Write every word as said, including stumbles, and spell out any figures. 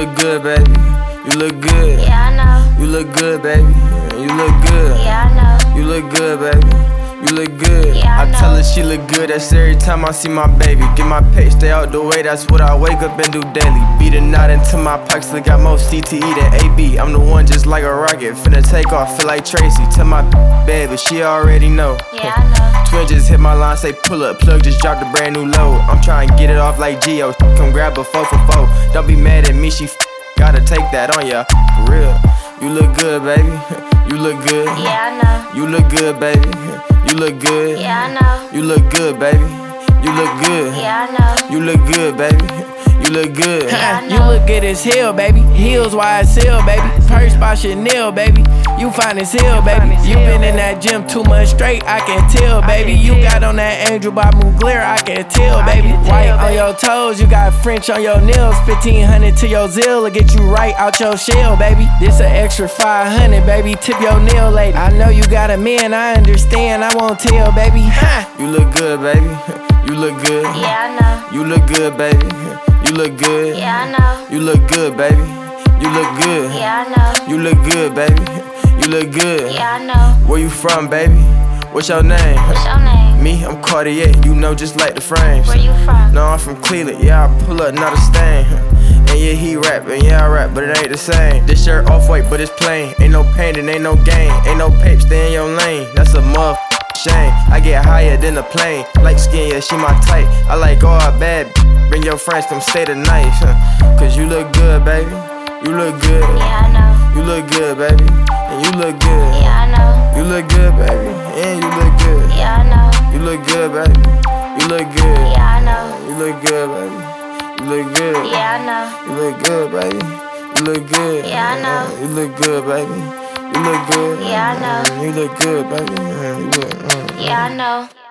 look good, baby. You look good. Yeah, I know. You look good, baby. You look good. Yeah, I know. You look good, baby. You look good. Yeah, I I tell know. her she look good. That's every time I see my baby. Get my pay, stay out the way. That's what I wake up and do daily. Beat a knot into my pockets. Still got more C T E than A B. I'm the one just like a rocket. Finna take off, feel like Tracy. Tell my baby, but she already know. Yeah, I know. Twin just hit my line, say pull up. Plug just dropped a brand new load. I'm trying to get it off like Geo. Come grab a four for four. Don't be mad at me, she f gotta take that on ya. For real. You look good, baby. You look good. Yeah, I know. You look good, baby. You look good. Yeah, I know. You look good, baby. You look good. Yeah, I know. You look good, baby. You look good. Yeah, I You know. look good as hell, baby. Heels Y S L, baby. Purse by Chanel, baby. You fine as hell, baby. You been in that gym too much straight, I can tell, baby. You got on that Angel by Mugler, I can tell, baby. White on your toes, you got French on your nails. fifteen hundred to your Zilla, get you right out your shell, baby. This an extra five hundred, baby. Tip your nail, lady. I know you got a man, I understand, I won't tell, baby. Ha! You look good, baby. You look good. Yeah, I know. You look good, baby. You look good. Yeah, I know. You look good, baby. You look good. Yeah, I know. You look good, baby. You look good. Yeah, I know. Where you from, baby? What's your name? What's your name? Me, I'm Cartier. You know, just like the frames. Where you from? No, I'm from Cleveland. Yeah, I pull up, not a stain. And yeah, he rap, and yeah, I rap, but it ain't the same. This shirt off-white, but it's plain. Ain't no pain and ain't no gain. Ain't no pape, stay in your lane. That's a motherfucker. Shame. I get higher than a plane. Like skin, yeah, she my type. I like all bad. Bring your friends, come stay the night. Cause you look good, baby. You look good. Yeah, I know. You look good, baby. And you look good. Yeah, I know. You look good, baby. And you look good. Yeah, I know. You look good, baby. You look good. Yeah, I know. You look good, baby. You look good. Yeah, I know. You look good, baby. You look good. Yeah, I know. You look good, baby. You look good. Yeah, I know. You look good, baby. You look, uh. Yeah, I know.